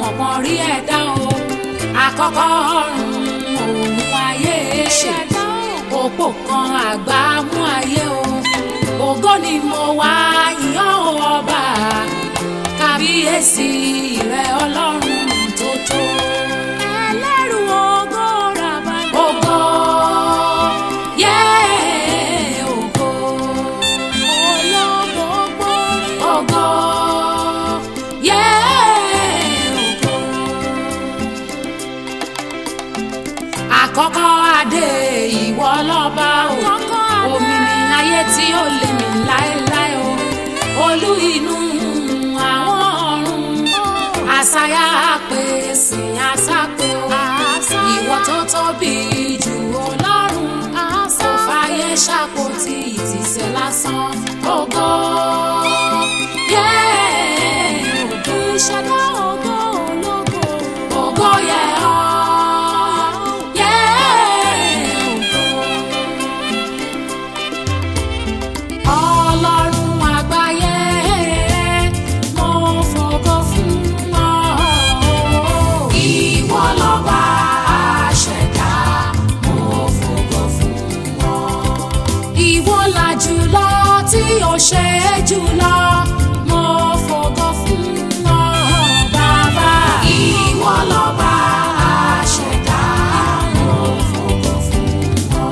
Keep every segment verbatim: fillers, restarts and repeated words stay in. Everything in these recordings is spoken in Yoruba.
ọ̀pọ̀ rí ẹ̀dá o àkọ́kọ́ ọ̀run òun ayé ṣẹ̀dá òpó kan àgbà mú ayé o ògo ni mo wá yàn ọba kábíyèsí rẹ ọlọ́run tó tó. ẹlẹ́rù ògo ràbà ògo yẹ ògo ológo gbórí ògo yẹ ògo. àkọ́kọ́ adé ìwọ lọ́ba o òmìnir ayé tí ó lè mí láéláé o olú inú àwọn ọ̀run àṣàyà pé sìn àṣàpé o ìwọ tó tóbi jù ọlọ́run kò fàyè ṣàpótí ìtìsẹ̀ lásán ògo yẹ ògo ìṣẹ̀dá ògo ológo ògo yẹ ọ́. ṣe jùlọ mo fògo fún ọ bàbá. ìwọ lọ́ba àṣẹ̀dá mo fògo fún ọ.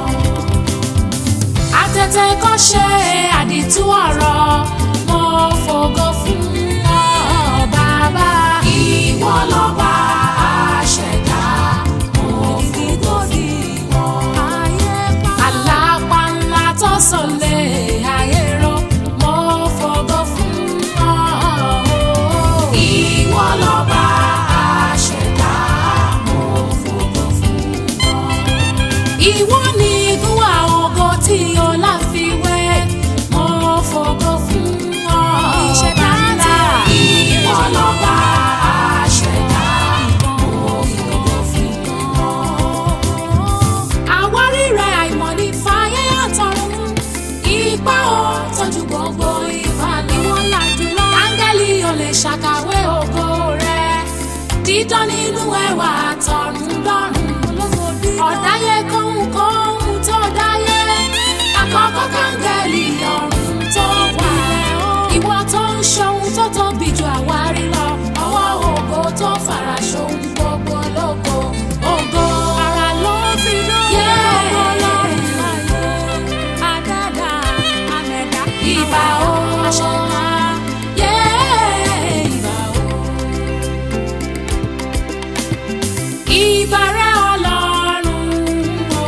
àtètè kọ́ ṣe àdìtú ọ̀rọ̀ mo fògo fún ọ bàbá. ìwọ lọ́ba àṣẹ̀dá mo fògo fún ọ. àlàpà ńlá tó sọlẹ̀ ayé rọ. Ìwọ ni ìgúnwà ògo tí o láfiwé mo fògo fún ọ ìṣẹ̀dá ńlá. ìwọ lọ́ba àṣẹ̀dá mo fògo fún ọ. àwárí rẹ̀ àìmọ̀ ní fàyè àtọ̀run ipá o tọ́jú gbogbo ìfà ni wọ́n là jùlọ. áńgẹ́lì ò lè ṣàkàwé ògo rẹ̀ dídán nínú ẹwà àtọ̀run lọ́run ọ̀dáyé kóhunkóhun tó dáyé àkọ́kọ́ kángẹ́lì ọ̀run tó wà ìwọ tó ń ṣohun tó tóbi ju àwárí lọ ọwọ́ ògo tó fara ṣohun gbogbo lógo ògo ara ló fi lóye ọlọ́run láyé àdàdà àmẹ̀dá ìbà ó àṣẹ̀dá yé ìbà ó ìbà rẹ̀ ọlọ́run.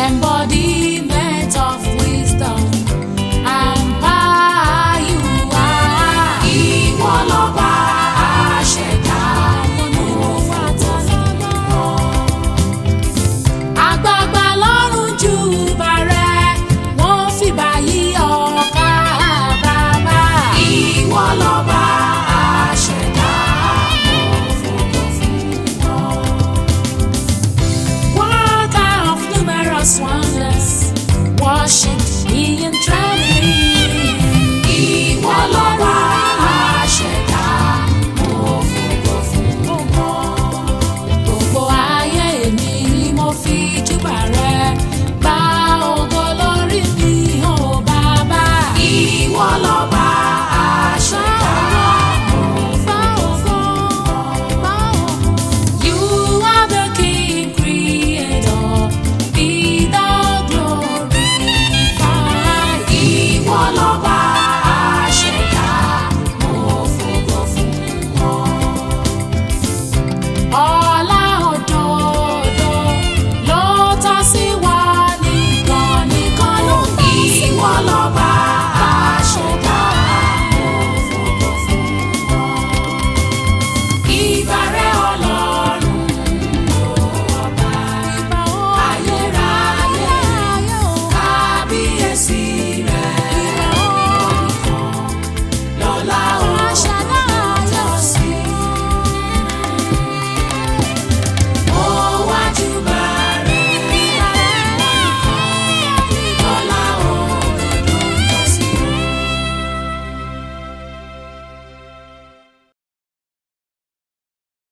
embodiment of wisdom and power you are. Ìwọ lọ́ba àṣẹ̀dá ohun àtọ́lọ́lọ́. Àgbààgbà lọ́run júbà rẹ, wọ́n fìbà yí ọ ká bàbá. Ìwọ lọ́ba àṣẹ̀dá mo fògo fún ọ. Water of numerous ones.